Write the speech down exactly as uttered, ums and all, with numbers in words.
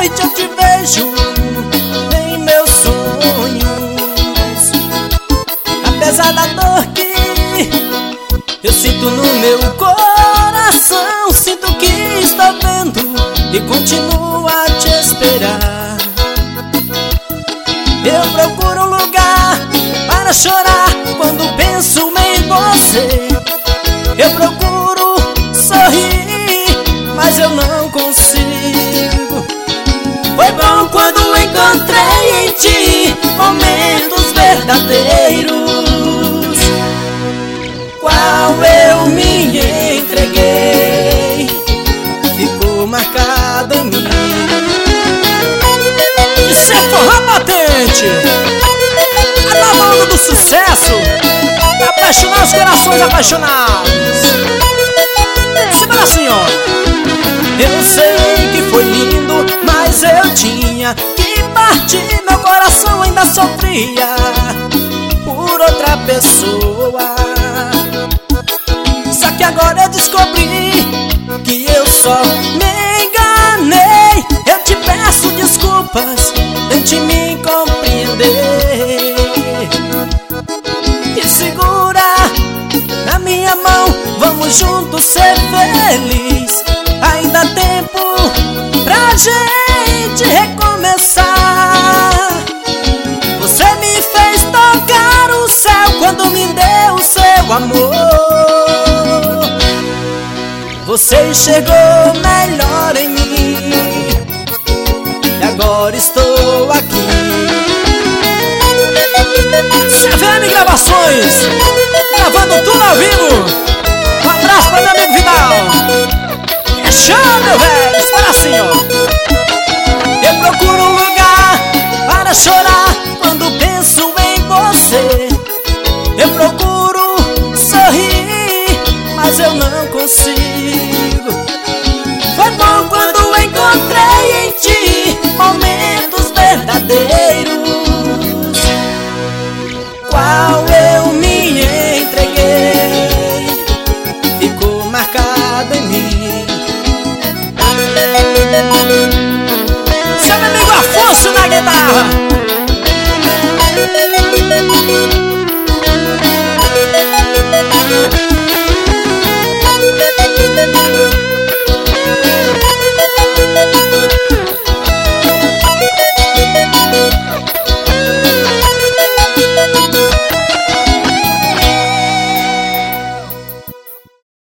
noite eu te vejo em meus sonhos. Apesar da dor que eu sinto no meu coração, sinto que estou vendo e continuo a te esperar. Eu procuro um lugar para chorar quando penso em você. Eu procuro sorrir, mas eu não consigo. Foi bom quando encontrei em ti momentos verdadeiros, qual eu me entreguei, ficou marcado em mim. Isso é forró potente, a nova onda do sucesso, apaixonar os corações apaixonados. Simbora assim, ó. Eu sei que foi lindo, mas eu tinha que partir. Meu coração ainda sofria por outra pessoa. Só que agora eu descobri que eu só me enganei. Eu te peço desculpas, tente me compreender e segura na minha mão, vamos juntos ser felizes. Ainda há tempo pra gente recomeçar. Você me fez tocar o céu quando me deu o seu amor. Você enxergou melhor em mim e agora estou aqui. C V M Gravações, gravando tudo ao vivo. Um abraço para meu amigo Vidal. É chão, meu velho, espera assim, ó. Eu procuro um lugar para chorar